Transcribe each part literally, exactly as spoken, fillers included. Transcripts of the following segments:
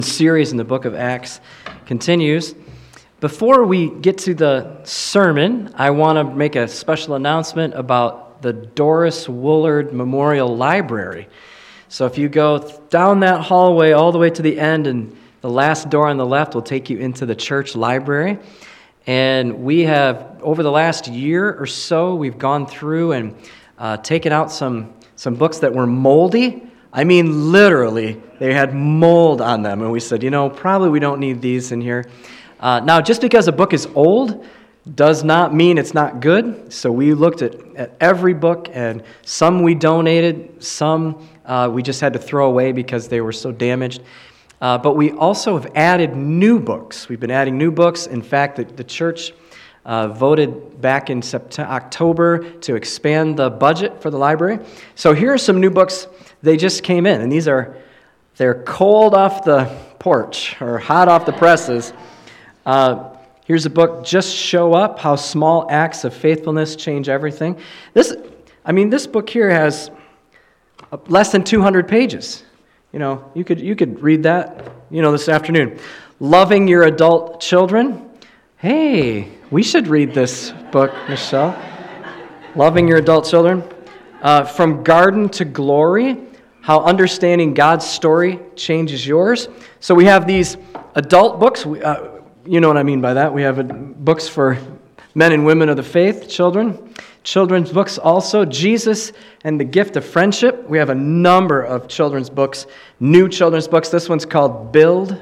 Series in the book of Acts continues. Before we get to the sermon, I want to make a special announcement about the Doris Woolard Memorial Library. So if you go down that hallway all the way to the end, and the last door on the left will take you into the church library. And we have, over the last year or so, we've gone through and uh, taken out some, some books that were moldy. I mean, literally, they had mold on them, and we said, you know, probably we don't need these in here. Uh, now, just because a book is old does not mean it's not good, so we looked at, at every book, and some we donated, some uh, we just had to throw away because they were so damaged. Uh, but we also have added new books. We've been adding new books. In fact, the, the church uh, voted back in September, October to expand the budget for the library. So here are some new books. They just came in, and these are, they're cold off the porch or hot off the presses. Uh, here's a book, Just Show Up, How Small Acts of Faithfulness Change Everything. This, I mean, this book here has less than two hundred pages. You know, you could you could read that, you know, this afternoon. Loving Your Adult Children. Hey, we should read this book, Michelle. Loving Your Adult Children. Uh, From Garden to Glory, How Understanding God's Story Changes Yours. So we have these adult books. We, uh, you know what I mean by that. We have uh, books for men and women of the faith, children. Children's books also. Jesus and the Gift of Friendship. We have a number of children's books, new children's books. This one's called Build.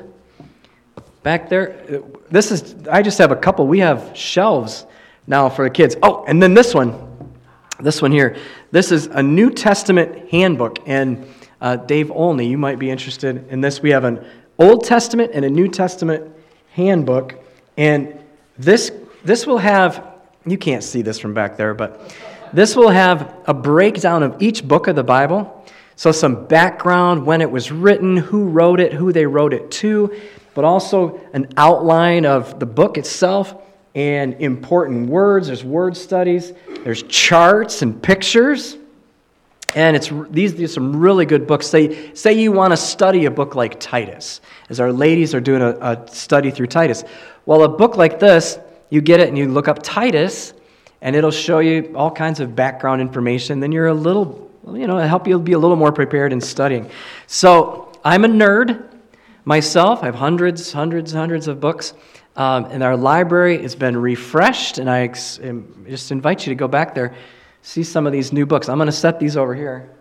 Back there, this is, I just have a couple. We have shelves now for the kids. Oh, and then this one. This one here. This is a New Testament handbook, and uh, Dave Olney, you might be interested in this. We have an Old Testament and a New Testament handbook, and this this will have, you can't see this from back there, but this will have a breakdown of each book of the Bible, so some background, when it was written, who wrote it, who they wrote it to, but also an outline of the book itself, and important words. There's word studies. There's charts and pictures. And it's these, these are some really good books. Say, say you want to study a book like Titus, as our ladies are doing a, a study through Titus. Well, a book like this, you get it and you look up Titus, and it'll show you all kinds of background information. Then you're a little, you know, it'll help you be a little more prepared in studying. So I'm a nerd myself. I have hundreds, hundreds, hundreds of books. Um, and our library has been refreshed, and I ex- just invite you to go back there, see some of these new books. I'm going to set these over here.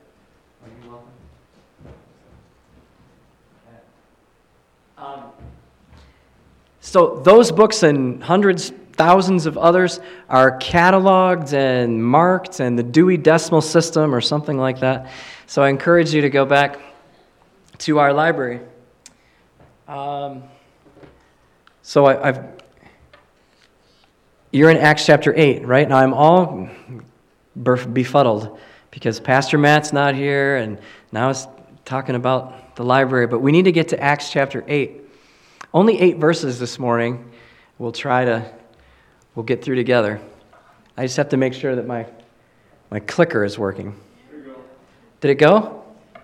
Um, so those books and hundreds, thousands of others are cataloged and marked in the Dewey Decimal System or something like that. So I encourage you to go back to our library. Um... So I, I've, you're in Acts chapter eight, right? Now I'm all befuddled because Pastor Matt's not here, and now it's talking about the library. But we need to get to Acts chapter eight. Only eight verses this morning. We'll try to, we'll get through together. I just have to make sure that my my clicker is working. There you go. Did it go?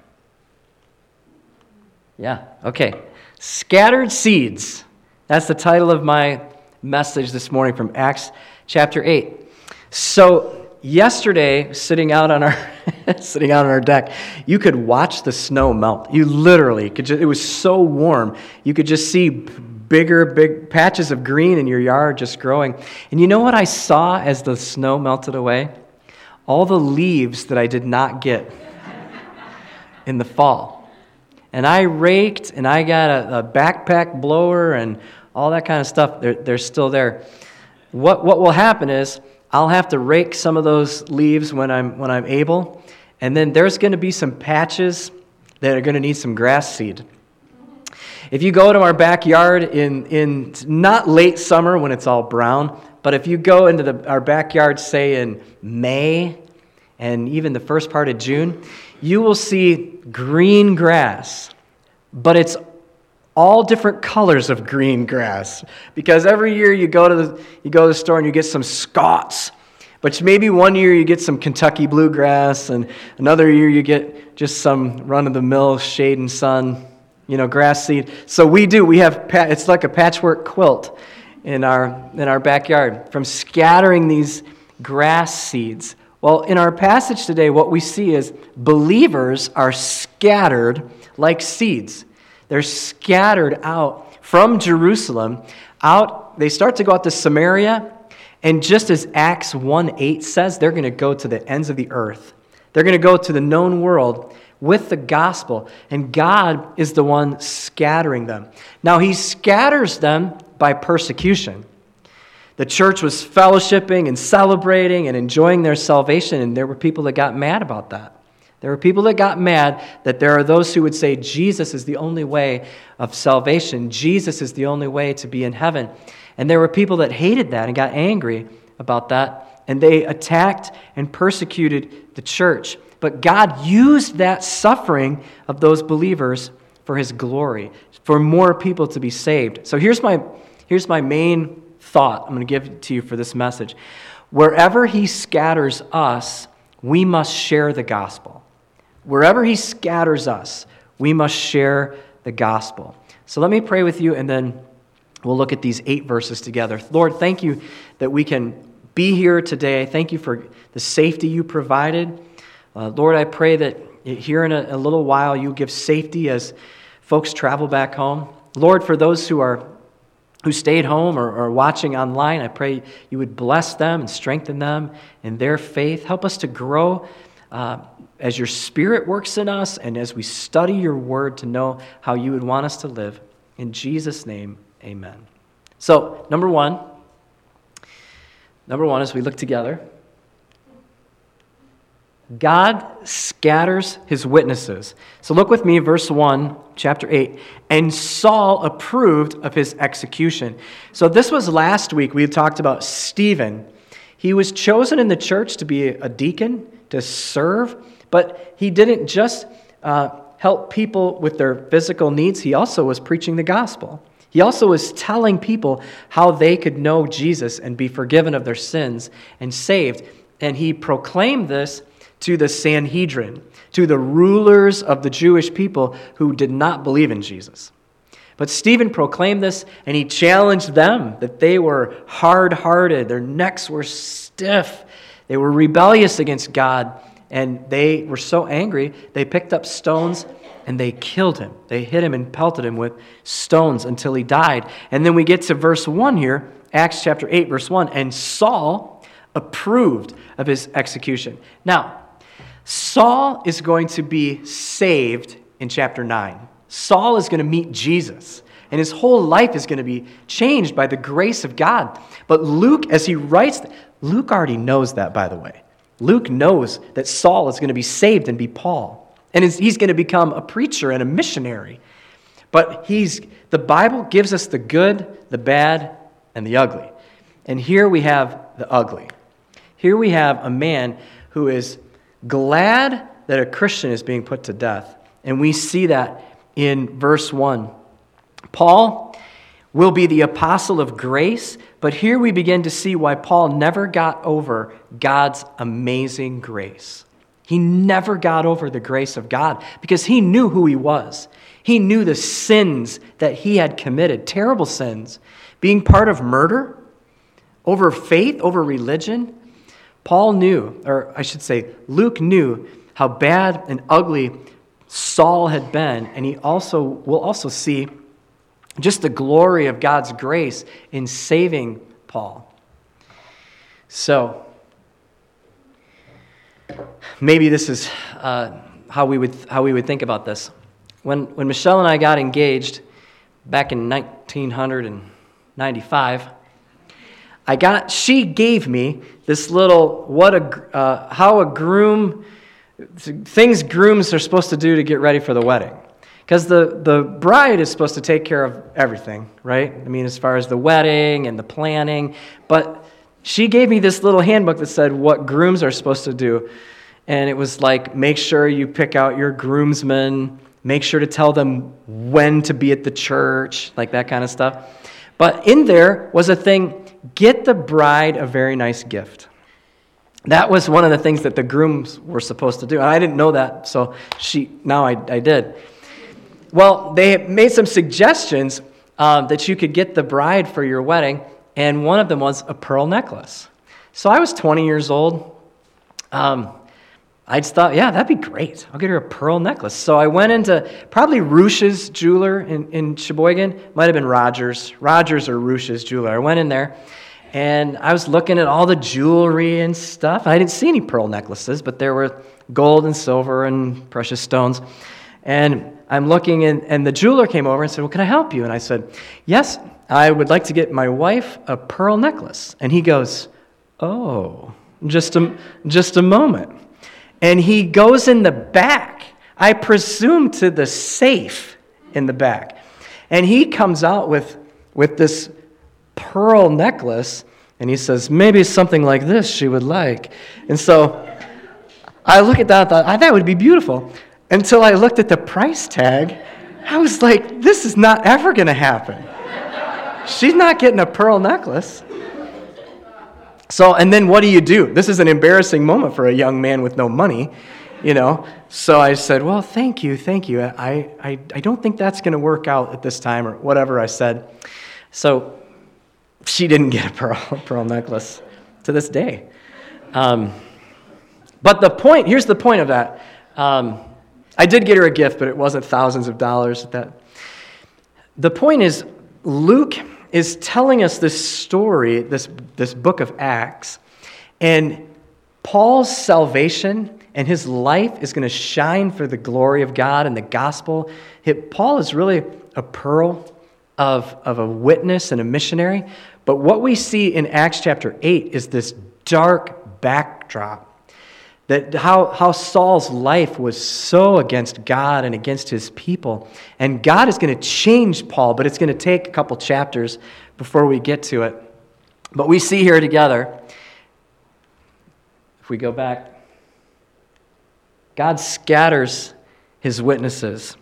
Yeah. Okay. Scattered seeds. That's the title of my message this morning from Acts chapter eight. So yesterday, sitting out on our sitting out on our deck, you could watch the snow melt. You literally could. Just, it was so warm. You could just see bigger, big patches of green in your yard just growing. And you know what I saw as the snow melted away? All the leaves that I did not get in the fall. And I raked, and I got a, a backpack blower and all that kind of stuff. They're, they're still there. What what will happen is I'll have to rake some of those leaves when I'm when I'm able, and then there's going to be some patches that are going to need some grass seed. If you go to our backyard in in not late summer when it's all brown, but if you go into the, our backyard, say in May and even the first part of June, you will see green grass, but it's all different colors of green grass. Because every year you go to the you go to the store and you get some Scots, but maybe one year you get some Kentucky bluegrass, and another year you get just some run-of-the-mill shade and sun you know, grass seed. So we do. We have, pa- it's like a patchwork quilt in our in our backyard from scattering these grass seeds. Well, in our passage today, what we see is believers are scattered like seeds. They're scattered out from Jerusalem, out, they start to go out to Samaria, and just as Acts one eight says, they're going to go to the ends of the earth. They're going to go to the known world with the gospel, and God is the one scattering them. Now, he scatters them by persecution. The church was fellowshipping and celebrating and enjoying their salvation, and there were people that got mad about that. There were people that got mad that there are those who would say Jesus is the only way of salvation. Jesus is the only way to be in heaven. And there were people that hated that and got angry about that, and they attacked and persecuted the church. But God used that suffering of those believers for his glory, for more people to be saved. So here's my, here's my main thought I'm going to give to you for this message. Wherever he scatters us, we must share the gospel. Wherever he scatters us, we must share the gospel. So let me pray with you, and then we'll look at these eight verses together. Lord, thank you that we can be here today. Thank you for the safety you provided. Uh, Lord, I pray that here in a, a little while you give safety as folks travel back home. Lord, for those who are who stayed home or, or watching online, I pray you would bless them and strengthen them in their faith. Help us to grow uh, as your Spirit works in us and as we study your word to know how you would want us to live. In Jesus' name, amen. So, number one, number one, as we look together, God scatters his witnesses. So look with me, verse one, chapter eight. And Saul approved of his execution. So this was last week. We had talked about Stephen. He was chosen in the church to be a deacon, to serve, but he didn't just uh, help people with their physical needs. He also was preaching the gospel. He also was telling people how they could know Jesus and be forgiven of their sins and saved. And he proclaimed this to the Sanhedrin, to the rulers of the Jewish people who did not believe in Jesus. But Stephen proclaimed this, and he challenged them that they were hard-hearted, their necks were stiff, they were rebellious against God, and they were so angry, they picked up stones and they killed him. They hit him and pelted him with stones until he died. And then we get to verse one here, Acts chapter eight, verse one, and Saul approved of his execution. Now, Saul is going to be saved in chapter nine. Saul is going to meet Jesus, and his whole life is going to be changed by the grace of God. But Luke, as he writes, Luke already knows that, by the way. Luke knows that Saul is going to be saved and be Paul, and he's going to become a preacher and a missionary. But he's the Bible gives us the good, the bad, and the ugly. And here we have the ugly. Here we have a man who is glad that a Christian is being put to death. And we see that in verse one. Paul will be the apostle of grace, but here we begin to see why Paul never got over God's amazing grace. He never got over the grace of God because he knew who he was. He knew the sins that he had committed, terrible sins, being part of murder, over faith, over religion. Paul knew, or I should say, Luke knew how bad and ugly Saul had been, and he also will also see just the glory of God's grace in saving Paul. So, maybe this is uh, how we would how we would think about this. When when Michelle and I got engaged back in nineteen ninety-five. I got, she gave me this little, what a, uh, how a groom, things grooms are supposed to do to get ready for the wedding. Because the, the bride is supposed to take care of everything, right? I mean, as far as the wedding and the planning. But she gave me this little handbook that said what grooms are supposed to do. And it was like, make sure you pick out your groomsmen, make sure to tell them when to be at the church, like that kind of stuff. But in there was a thing, get the bride a very nice gift. That was one of the things that the grooms were supposed to do. And I didn't know that, so she now I, I did. Well, they made some suggestions um, that you could get the bride for your wedding, and one of them was a pearl necklace. So I was twenty years old. Um, I just thought, yeah, that'd be great. I'll get her a pearl necklace. So I went into probably Ruch's jeweler in, in Sheboygan. Might have been Rogers. Rogers or Ruch's jeweler. I went in there, and I was looking at all the jewelry and stuff. I didn't see any pearl necklaces, but there were gold and silver and precious stones. And I'm looking, and, and the jeweler came over and said, well, can I help you? And I said, yes, I would like to get my wife a pearl necklace. And he goes, oh, just a, just a moment. And he goes in the back, I presume to the safe in the back. And he comes out with, with this pearl necklace, and he says, maybe something like this she would like. And so I look at that and thought, that would be beautiful. Until I looked at the price tag, I was like, this is not ever going to happen. She's not getting a pearl necklace. So, and then what do you do? This is an embarrassing moment for a young man with no money, you know. So I said, well, thank you, thank you. I, I, I don't think that's going to work out at this time, or whatever I said. So she didn't get a pearl, pearl necklace to this day. Um, but the point, here's the point of that. Um, I did get her a gift, but it wasn't thousands of dollars. That. The point is, Luke is telling us this story, this, this book of Acts, and Paul's salvation and his life is going to shine for the glory of God and the gospel. Paul is really a pearl of, of a witness and a missionary, but what we see in Acts chapter eight is this dark backdrop, that how, how Saul's life was so against God and against his people. And God is going to change Paul, but it's going to take a couple chapters before we get to it. But we see here together, if we go back, God scatters his witnesses.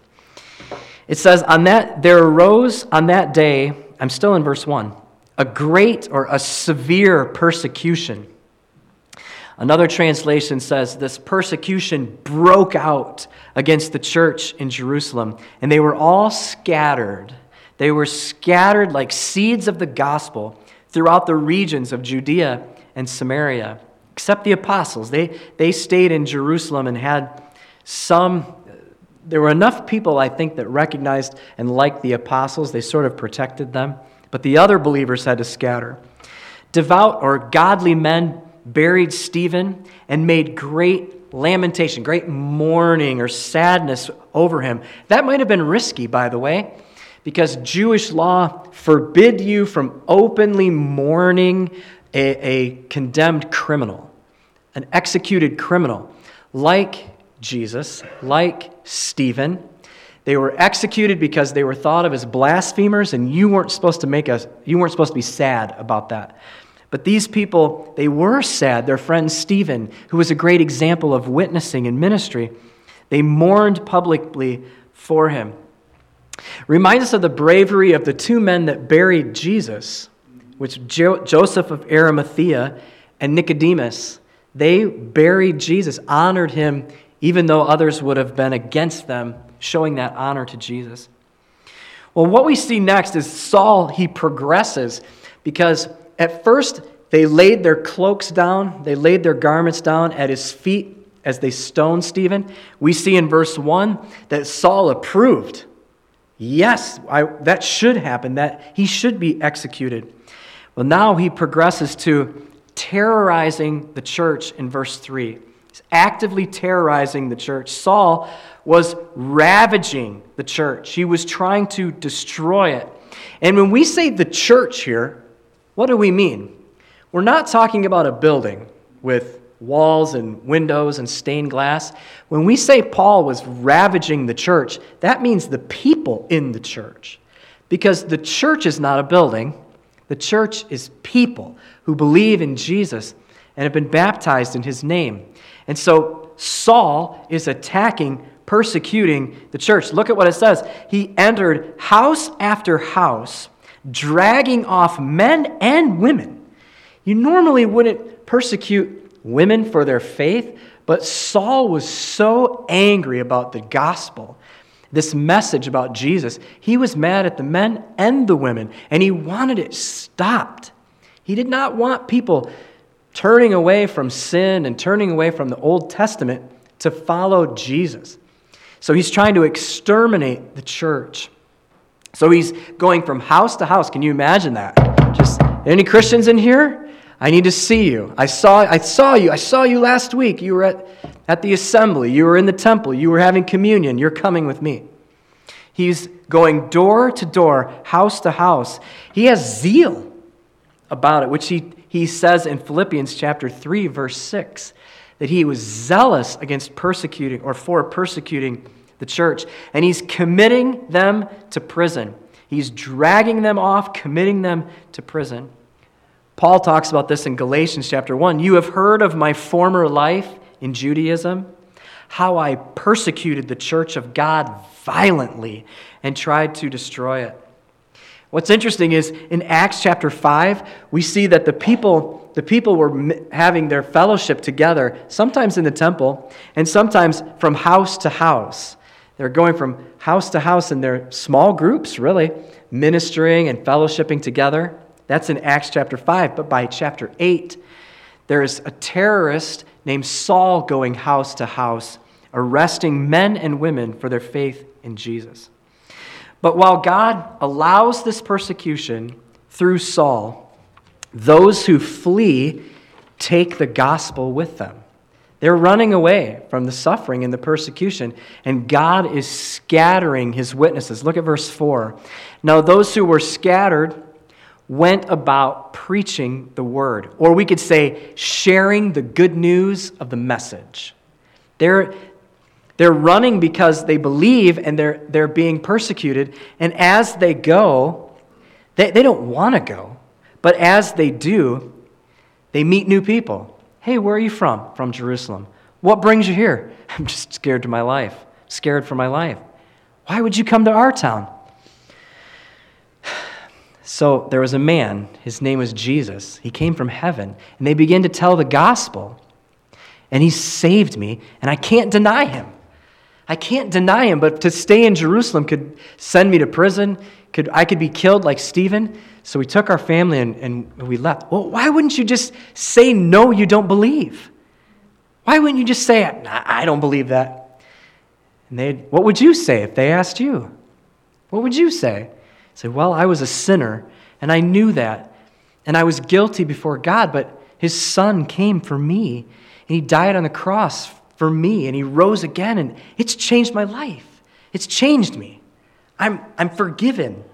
It says, on that there arose on that day, I'm still in verse one, a great or a severe persecution. Another translation says this persecution broke out against the church in Jerusalem, and they were all scattered. They were scattered like seeds of the gospel throughout the regions of Judea and Samaria, except the apostles. They, they stayed in Jerusalem and had some, there were enough people, I think, that recognized and liked the apostles. They sort of protected them, but the other believers had to scatter. Devout or godly men buried Stephen and made great lamentation, great mourning or sadness over him. That might have been risky, by the way, because Jewish law forbid you from openly mourning a, a condemned criminal, an executed criminal, like Jesus, like Stephen. They were executed because they were thought of as blasphemers, and you weren't supposed to make us, you weren't supposed to be sad about that. But these people, they were sad. Their friend Stephen, who was a great example of witnessing and ministry, they mourned publicly for him. Reminds us of the bravery of the two men that buried Jesus, which jo- Joseph of Arimathea and Nicodemus. They buried Jesus, honored him, even though others would have been against them, showing that honor to Jesus. Well, what we see next is Saul, he progresses, because at first, they laid their cloaks down, they laid their garments down at his feet as they stoned Stephen. We see in verse one that Saul approved. Yes, I, that should happen, that he should be executed. Well, now he progresses to terrorizing the church in verse three. He's actively terrorizing the church. Saul was ravaging the church. He was trying to destroy it. And when we say the church here, what do we mean? We're not talking about a building with walls and windows and stained glass. When we say Paul was ravaging the church, that means the people in the church. Because the church is not a building. The church is people who believe in Jesus and have been baptized in his name. And so Saul is attacking, persecuting the church. Look at what it says. He entered house after house, dragging off men and women. You normally wouldn't persecute women for their faith, but Saul was so angry about the gospel this message about Jesus, he was mad at the men and the women, and he wanted it stopped. He did not want people turning away from sin and turning away from the Old Testament to follow Jesus. So he's trying to exterminate the church. So he's going from house to house. Can you imagine that? Just, any Christians in here? I need to see you. I saw I saw you. I saw you last week. You were at, at the assembly. You were in the temple. You were having communion. You're coming with me. He's going door to door, house to house. He has zeal about it, which he, he says in Philippians chapter three, verse six, that he was zealous against persecuting or for persecuting the church. And he's committing them to prison. He's dragging them off, committing them to prison. Paul talks about this in Galatians chapter one. You have heard of my former life in Judaism, how I persecuted the church of God violently and tried to destroy it. What's interesting is in Acts chapter five, we see that the people, the people were having their fellowship together, sometimes in the temple and sometimes from house to house. They're going from house to house in their small groups, really, ministering and fellowshipping together. That's in Acts chapter five. But by chapter eight, there is a terrorist named Saul going house to house, arresting men and women for their faith in Jesus. But while God allows this persecution through Saul, those who flee take the gospel with them. They're running away from the suffering and the persecution, and God is scattering his witnesses. Look at verse four. Now those who were scattered went about preaching the word, or we could say sharing the good news of the message. They're, they're running because they believe and they're, they're being persecuted, and as they go, they, they don't want to go, but as they do, they meet new people. Hey, where are you from? From Jerusalem. What brings you here? I'm just scared to my life. Scared for my life. Why would you come to our town? So there was a man, his name was Jesus. He came from heaven, and they began to tell the gospel. And he saved me, and I can't deny him. I can't deny him, but to stay in Jerusalem could send me to prison. Could I could be killed like Stephen. So we took our family and, and we left. Well, why wouldn't you just say, no, you don't believe? Why wouldn't you just say, nah, I don't believe that? And they, what would you say if they asked you? What would you say? Say, well, I was a sinner, and I knew that, and I was guilty before God, but his son came for me, and he died on the cross for me, and he rose again, and it's changed my life. It's changed me. I'm, I'm forgiven.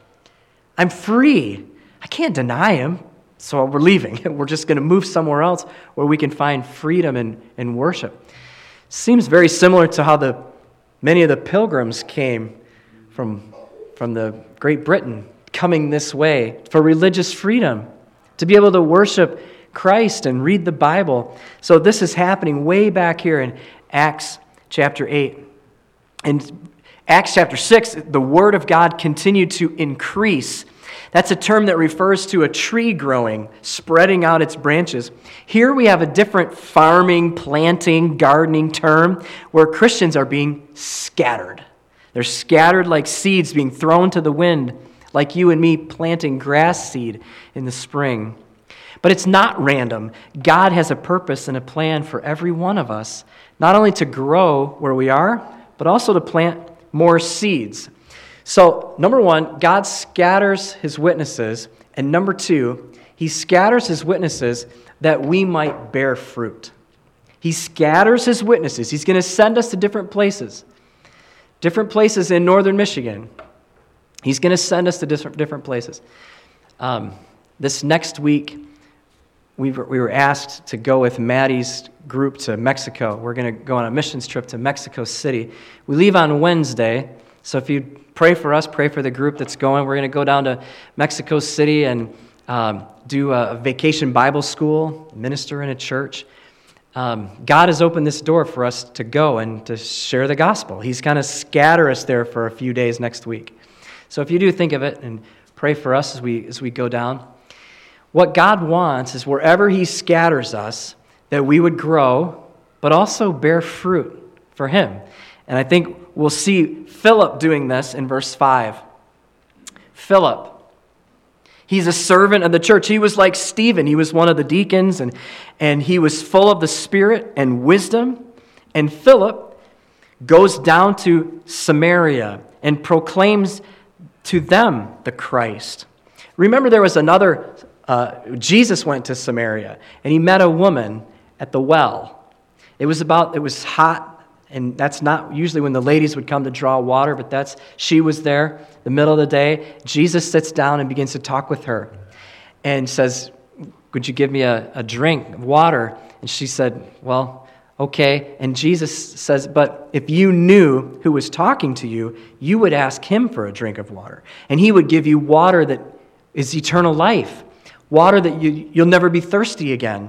I'm free. I can't deny him, so we're leaving. We're just going to move somewhere else where we can find freedom and, and worship. Seems very similar to how the many of the pilgrims came from from the Great Britain, coming this way for religious freedom, to be able to worship Christ and read the Bible. So this is happening way back here in Acts chapter eight. In Acts chapter six, the Word of God continued to increase. That's a term that refers to a tree growing, spreading out its branches. Here we have a different farming, planting, gardening term where Christians are being scattered. They're scattered like seeds being thrown to the wind, like you and me planting grass seed in the spring. But it's not random. God has a purpose and a plan for every one of us, not only to grow where we are, but also to plant more seeds. So, number one, God scatters his witnesses. And number two, he scatters his witnesses that we might bear fruit. He scatters his witnesses. He's going to send us to different places. Different places in northern Michigan. He's going to send us to different, different places. Um, this next week, we were, we were asked to go with Maddie's group to Mexico. We're going to go on a missions trip to Mexico City. We leave on Wednesday, so if you pray for us, pray for the group that's going. We're going to go down to Mexico City and um, do a vacation Bible school, minister in a church. Um, God has opened this door for us to go and to share the gospel. He's going to scatter us there for a few days next week. So if you do think of it and pray for us as we as we go down. What God wants is wherever he scatters us, that we would grow, but also bear fruit for him. And I think we'll see Philip doing this in verse five. Philip, he's a servant of the church. He was like Stephen. He was one of the deacons, and, and he was full of the Spirit and wisdom. And Philip goes down to Samaria and proclaims to them the Christ. Remember, there was another, uh, Jesus went to Samaria, and he met a woman at the well. It was about, it was hot, and that's not usually when the ladies would come to draw water, but that's, she was there, the middle of the day. Jesus sits down and begins to talk with her and says, "Would you give me a, a drink of water?" And she said, "Well, okay." And Jesus says, "But if you knew who was talking to you, you would ask him for a drink of water, and he would give you water that is eternal life, water that you, you'll never be thirsty again."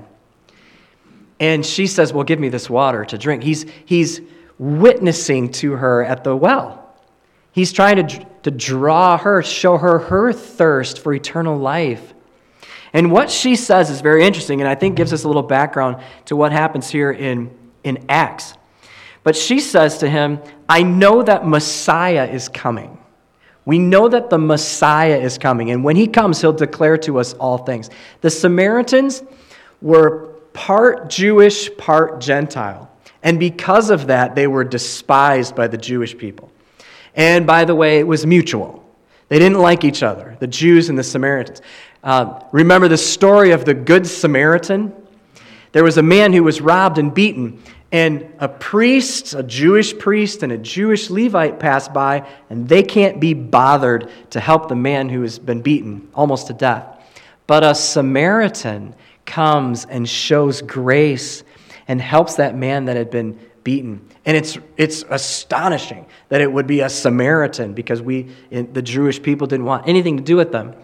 And she says, "Well, give me this water to drink." He's, he's witnessing to her at the well. He's trying to, to draw her, show her her thirst for eternal life. And what she says is very interesting, and I think gives us a little background to what happens here in, in Acts. But she says to him, "I know that Messiah is coming." We know that the Messiah is coming, and when he comes, he'll declare to us all things. The Samaritans were part Jewish, part Gentile. And because of that, they were despised by the Jewish people. And by the way, it was mutual. They didn't like each other, the Jews and the Samaritans. Uh, remember the story of the Good Samaritan? There was a man who was robbed and beaten, and a priest, a Jewish priest, and a Jewish Levite pass by, and they can't be bothered to help the man who has been beaten almost to death. But a Samaritan comes and shows grace and helps that man that had been beaten. And it's it's astonishing that it would be a Samaritan, because we, the Jewish people, didn't want anything to do with them.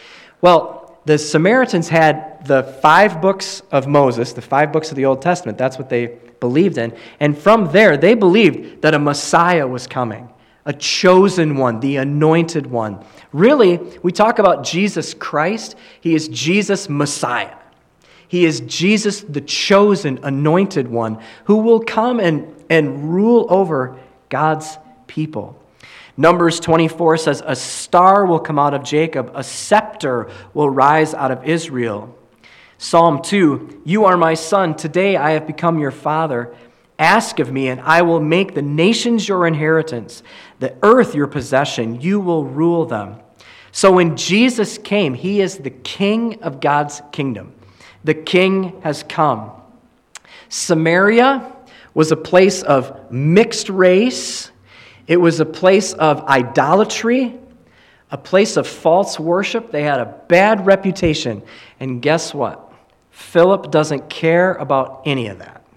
Well, the Samaritans had the five books of Moses, the five books of the Old Testament. That's what they believed in. And from there, they believed that a Messiah was coming, a chosen one, the anointed one. Really, we talk about Jesus Christ. He is Jesus Messiah. He is Jesus, the chosen, anointed one, who will come and, and rule over God's people. Numbers twenty-four says, "A star will come out of Jacob, a scepter will rise out of Israel." Psalm two, "You are my son, today I have become your father. Ask of me, and I will make the nations your inheritance, the earth your possession. You will rule them." So when Jesus came, he is the king of God's kingdom. The king has come. Samaria was a place of mixed race. It was a place of idolatry, a place of false worship. They had a bad reputation. And guess what? Philip doesn't care about any of that.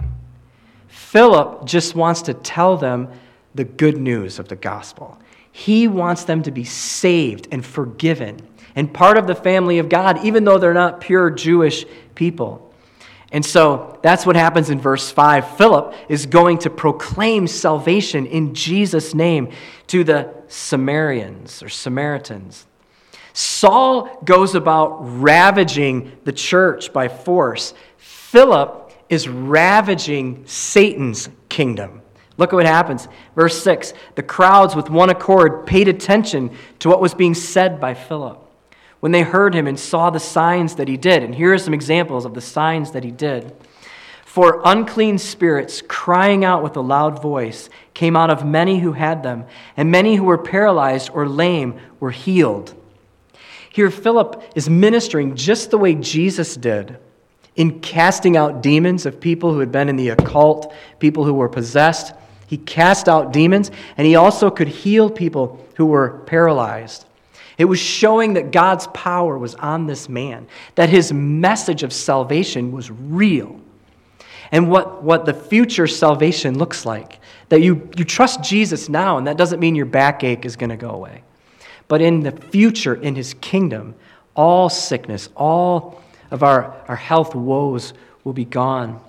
Philip just wants to tell them the good news of the gospel. He wants them to be saved and forgiven and part of the family of God, even though they're not pure Jewish people. And so that's what happens in verse five. Philip is going to proclaim salvation in Jesus' name to the Samaritans or Samaritans. Saul goes about ravaging the church by force. Philip is ravaging Satan's kingdom. Look at what happens. Verse six, "The crowds with one accord paid attention to what was being said by Philip when they heard him and saw the signs that he did." And here are some examples of the signs that he did. "For unclean spirits, crying out with a loud voice, came out of many who had them, and many who were paralyzed or lame were healed." Here Philip is ministering just the way Jesus did in casting out demons of people who had been in the occult, people who were possessed. He cast out demons, and he also could heal people who were paralyzed. It was showing that God's power was on this man, that his message of salvation was real, and what, what the future salvation looks like. That you, you trust Jesus now, and that doesn't mean your backache is going to go away. But in the future, in his kingdom, all sickness, all of our, our health woes will be gone.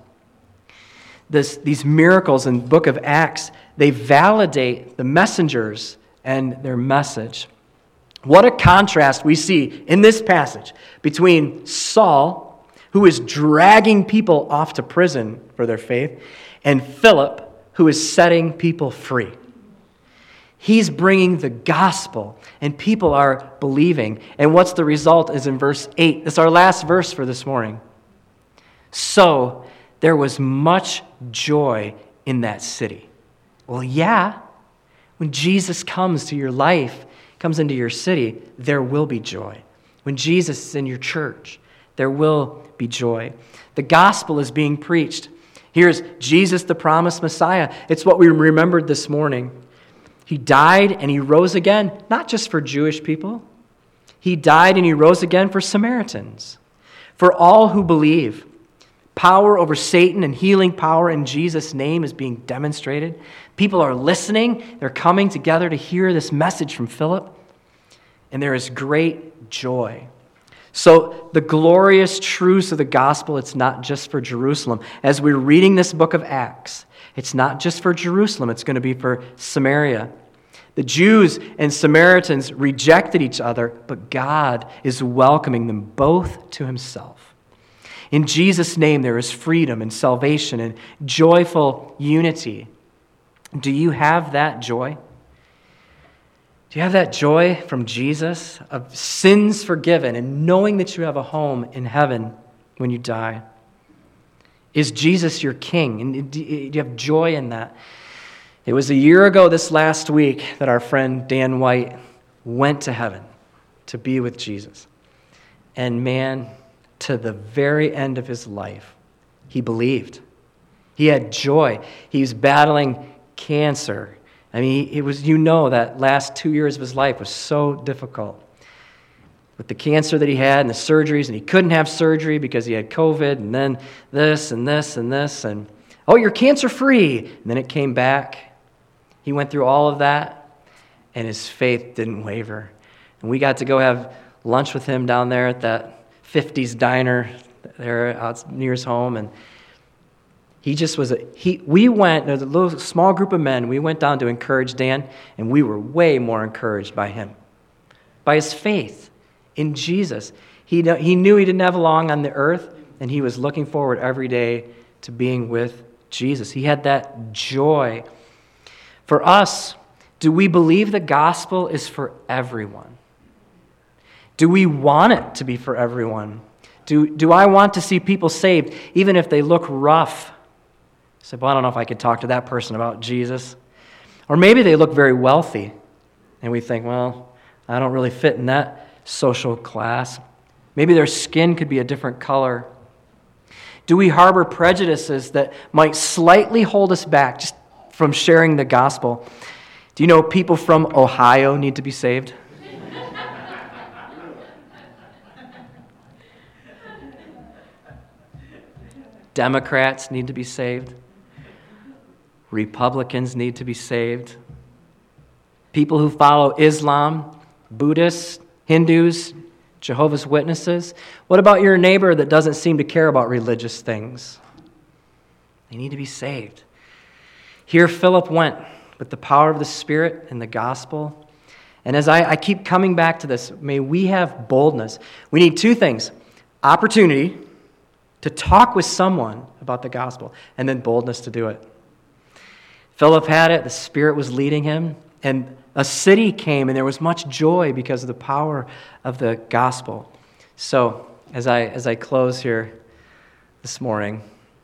This, these miracles in the book of Acts, they validate the messengers and their message. What a contrast we see in this passage between Saul, who is dragging people off to prison for their faith, and Philip, who is setting people free. He's bringing the gospel, and people are believing. And what's the result is in verse eight. It's our last verse for this morning. So there was much joy in that city. Well, yeah, when Jesus comes to your life, comes into your city, there will be joy. When Jesus is in your church, there will be joy. The gospel is being preached. Here's Jesus, the promised Messiah. It's what we remembered this morning. He died and he rose again, not just for Jewish people. He died and he rose again for Samaritans, for all who believe. Power over Satan and healing power in Jesus' name is being demonstrated. People are listening. They're coming together to hear this message from Philip. And there is great joy. So the glorious truths of the gospel, it's not just for Jerusalem. As we're reading this book of Acts, it's not just for Jerusalem. It's going to be for Samaria. The Jews and Samaritans rejected each other, but God is welcoming them both to himself. In Jesus' name, there is freedom and salvation and joyful unity. Do you have that joy? Do you have that joy from Jesus of sins forgiven and knowing that you have a home in heaven when you die? Is Jesus your king? And do you have joy in that? It was a year ago this last week that our friend Dan White went to heaven to be with Jesus. And man, to the very end of his life, he believed. He had joy. He was battling cancer. I mean, it was, you know, that last two years of his life was so difficult. With the cancer that he had and the surgeries, and he couldn't have surgery because he had COVID, and then this and this and this, and, oh, you're cancer-free. And then it came back. He went through all of that, and his faith didn't waver. And we got to go have lunch with him down there at that fifties diner there out near his home, and he just was a, he, we went, there's a little small group of men, we went down to encourage Dan, and we were way more encouraged by him, by his faith in Jesus. He, he knew he didn't have long on the earth, and he was looking forward every day to being with Jesus. He had that joy. For us, do we believe the gospel is for everyone? Do we want it to be for everyone? Do, do I want to see people saved, even if they look rough? I said, well, I don't know if I could talk to that person about Jesus. Or maybe they look very wealthy, and we think, well, I don't really fit in that social class. Maybe their skin could be a different color. Do we harbor prejudices that might slightly hold us back just from sharing the gospel? Do you know people from Ohio need to be saved? Democrats need to be saved. Republicans need to be saved. People who follow Islam, Buddhists, Hindus, Jehovah's Witnesses. What about your neighbor that doesn't seem to care about religious things? They need to be saved. Here Philip went with the power of the Spirit and the gospel. And as I, I keep coming back to this, may we have boldness. We need two things: opportunity to talk with someone about the gospel, and then boldness to do it. Philip had it, the Spirit was leading him, and a city came, and there was much joy because of the power of the gospel. So, as I as I close here this morning,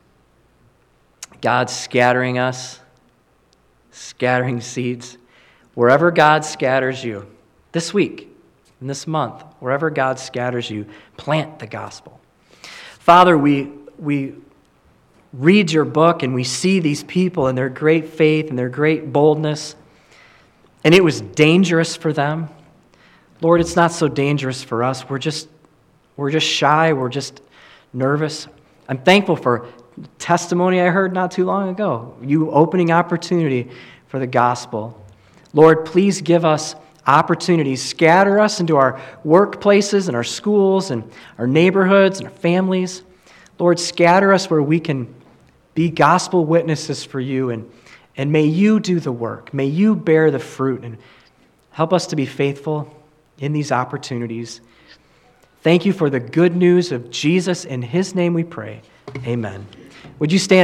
God's scattering us, scattering seeds. Wherever God scatters you, this week, in this month, wherever God scatters you, plant the gospel. Father, we we read your book and we see these people and their great faith and their great boldness, and it was dangerous for them. Lord, it's not so dangerous for us. We're just we're just shy. We're just nervous. I'm thankful for testimony I heard not too long ago. You opening opportunity for the gospel. Lord, please give us opportunities. Scatter us into our workplaces and our schools and our neighborhoods and our families. Lord, scatter us where we can be gospel witnesses for you, and, and may you do the work. May you bear the fruit and help us to be faithful in these opportunities. Thank you for the good news of Jesus. In his name we pray. Amen. Would you stand?